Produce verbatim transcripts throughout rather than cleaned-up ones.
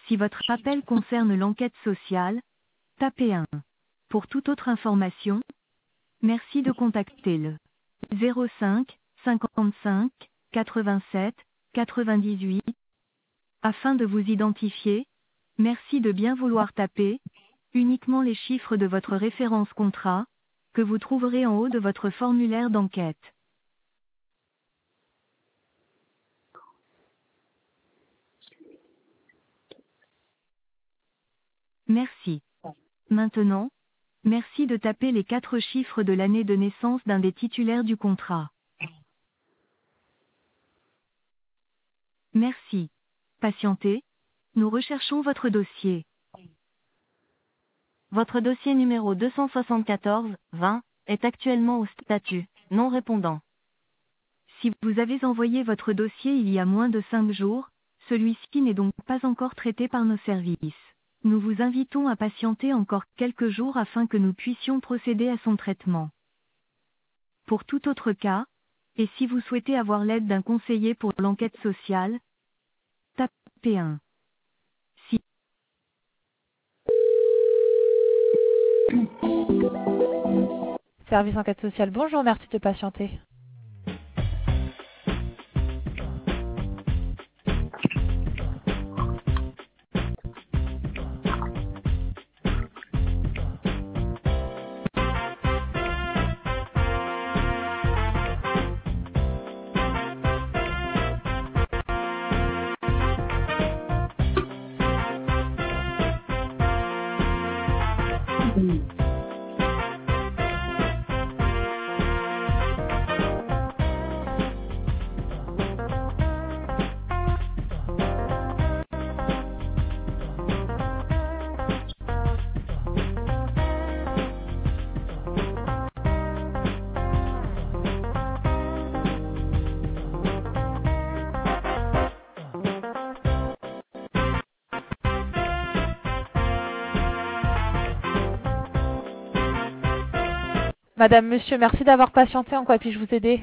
Si votre appel concerne l'enquête sociale, tapez un. Pour toute autre information, merci de contacter le zéro cinq cinquante-cinq quatre-vingt-sept quatre-vingt-dix-huit. Afin de vous identifier, merci de bien vouloir taper uniquement les chiffres de votre référence contrat, que vous trouverez en haut de votre formulaire d'enquête. Merci. Maintenant, merci de taper les quatre chiffres de l'année de naissance d'un des titulaires du contrat. Merci. Patientez, nous recherchons votre dossier. Votre dossier numéro deux cent soixante-quatorze vingt est actuellement au statut non répondant. Si vous avez envoyé votre dossier il y a moins de cinq jours, celui-ci n'est donc pas encore traité par nos services. Nous vous invitons à patienter encore quelques jours afin que nous puissions procéder à son traitement. Pour tout autre cas, et si vous souhaitez avoir l'aide d'un conseiller pour l'enquête sociale, tapez un. Si Service enquête sociale, bonjour, merci de patienter. Madame, monsieur, merci d'avoir patienté. En quoi puis-je vous aider?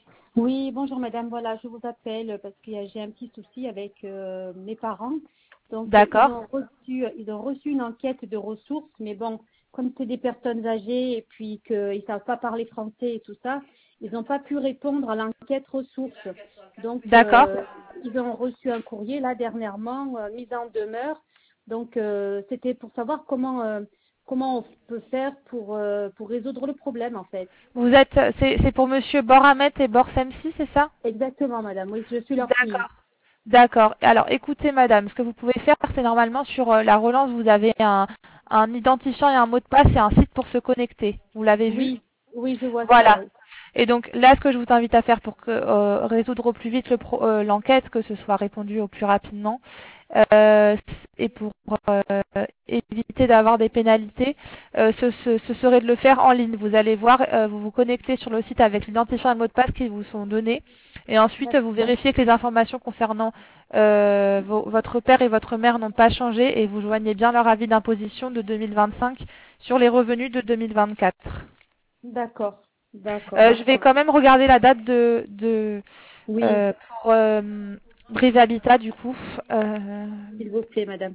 Oui, bonjour madame, voilà, je vous appelle parce que j'ai un petit souci avec euh, mes parents. Donc ils D'accord. ont reçu ils ont reçu une enquête de ressources, mais bon, comme c'est des personnes âgées et puis qu'ils ne savent pas parler français et tout ça, ils n'ont pas pu répondre à l'enquête ressources. Donc D'accord. euh, ils ont reçu un courrier là dernièrement, euh, mise en demeure. Donc euh, c'était pour savoir comment euh, comment on peut faire pour euh, pour résoudre le problème en fait. Vous êtes, c'est c'est pour monsieur Boramet et Borsemsi, c'est ça? Exactement madame, oui, je suis leur fille. D'accord. D'accord. Alors, écoutez, madame, ce que vous pouvez faire, c'est normalement sur euh, la relance, vous avez un, un identifiant et un mot de passe et un site pour se connecter. Vous l'avez vu? Oui, oui, je vois ça, Voilà. oui. Et donc là, ce que je vous invite à faire pour que, euh, résoudre au plus vite le pro- euh, l'enquête, que ce soit répondu au plus rapidement, euh, et pour euh, éviter d'avoir des pénalités, euh, ce, ce- ce serait de le faire en ligne. Vous allez voir, euh, vous vous connectez sur le site avec l'identifiant et le mot de passe qui vous sont donnés, et ensuite vous vérifiez que les informations concernant euh, vos- votre père et votre mère n'ont pas changé, et vous joignez bien leur avis d'imposition de deux mille vingt-cinq sur les revenus de deux mille vingt-quatre. D'accord, d'accord. Euh, je vais quand même regarder la date de, de Oui, euh, pour euh, Brive Habitat du coup. Euh, s'il vous plaît, madame.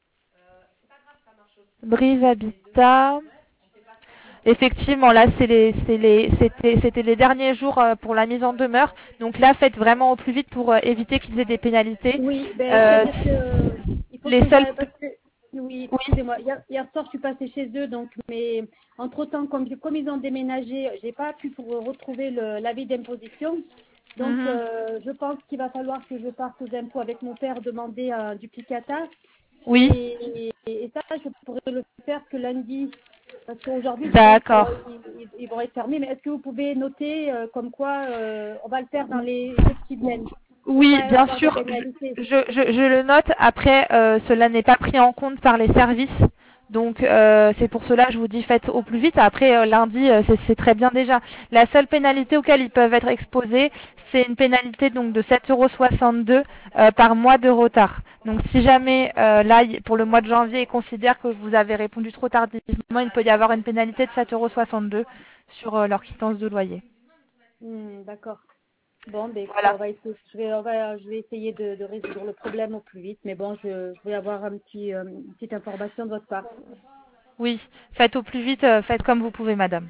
Brive Habitat. Effectivement, là, c'est les, c'est les, c'était, c'était les derniers jours euh, pour la mise en demeure. Donc là, faites vraiment au plus vite pour euh, éviter qu'ils aient des pénalités. Oui, ben, Euh, c'est-à-dire que il faut les que seuls. j'aille parce que oui, Oui. excusez-moi. Hier, hier soir, je suis passée chez eux, donc mais entre temps, comme comme ils ont déménagé, j'ai pas pu pour retrouver le- l'avis d'imposition. Donc, Mhm. euh, je pense qu'il va falloir que je parte aux impôts avec mon père demander un duplicata. Oui. Et, et ça, je pourrais le faire que lundi. Parce qu'aujourd'hui, je pense qu'ils D'accord. ils, ils vont être fermés. Mais est-ce que vous pouvez noter euh, comme quoi euh, on va le faire dans les jours qui viennent pour Oui, pas bien avoir de sûr, pénalité? je, je, je- je le note. Après, euh, cela n'est pas pris en compte par les services. Donc, euh, c'est pour cela que je vous dis faites au plus vite. Après, euh, lundi, euh, c'est c'est très bien déjà. La seule pénalité auquel ils peuvent être exposés, c'est une pénalité donc de sept euros soixante-deux euh, par mois de retard. Donc, si jamais, euh, là, y- pour le mois de janvier, ils considèrent que vous avez répondu trop tardivement, il peut y avoir une pénalité de sept euros soixante-deux sur euh, leur quittance de loyer. Hmm, d'accord. Bon, ben, écoutez, Voilà. on va essayer, je vais, on va, je vais essayer de, de résoudre le problème au plus vite. Mais bon, je, je vais avoir un petit, euh, une petite information de votre part. Oui, faites au plus vite, euh, faites comme vous pouvez, madame.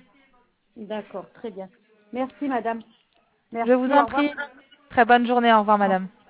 D'accord, très bien. Merci, madame. Je vous Merci, en au revoir. prie. Très bonne journée. Au revoir, madame.